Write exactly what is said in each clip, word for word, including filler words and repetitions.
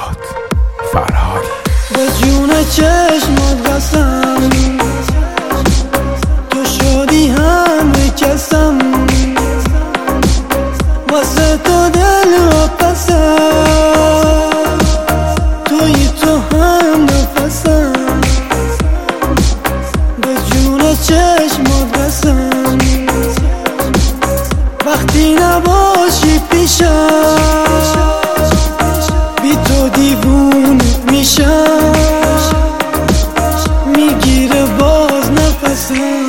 فرهاد فرهاد به جون چشمات قسم تو شدی همه کسم، واسه تو دل را پسم، توی تو هم نفسم. به جون چشمات قسم وقتی نباشی پیشم بی تو دیوونه میشم، میگیره باز نفسم.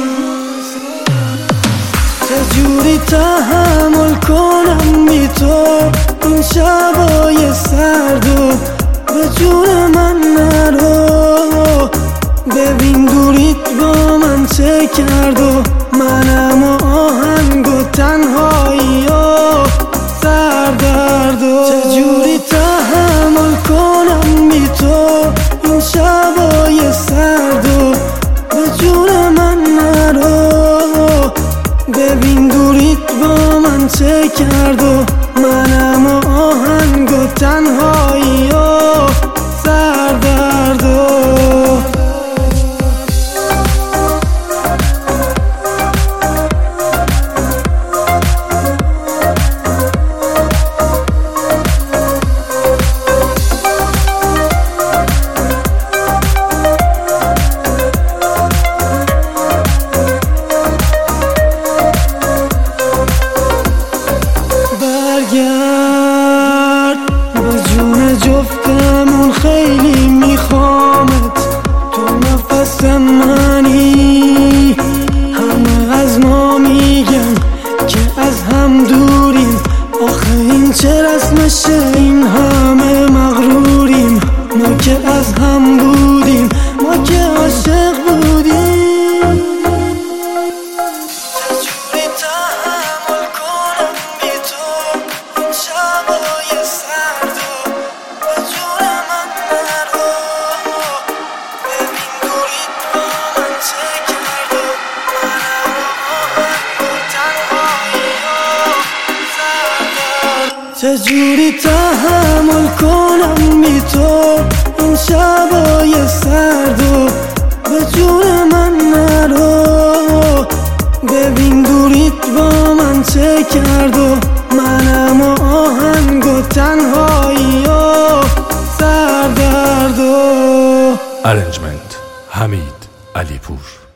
چجوری تحمل کنم بی تو این شبای سردو؟ به جون من نرو، ببین دوریت با من چه کرد و منم و آهنگ و تنهایی و سردرد و چجوری تحمل کنم بی تو این شبای سردو؟ به جون من نرو، ببین دوریت با من چه کرد و منم و آهنگ و تنهایی و سردرد و به جون جفتمون خیلی میخوامت، تو نفس منی. همه از ما میگن که از هم دوریم، آخه این چه رسمشه؟ این همه مغروریم، ما که از هم بودیم، ما که عاشق بودیم. چجوری تحمل کنم بی تو این شبای سردو؟ به جون من نرو، ببین دوریت با من چه کرد و منم و آهنگ و تنهایی و سردرد. چجوری تحمل کنم بی تو این شبای سردو؟ به جون من نرو، ببین دوریت با من چه کرد و منم و آهنگ و تنهایی و سردرد و ارنجمنت حمید علیپور.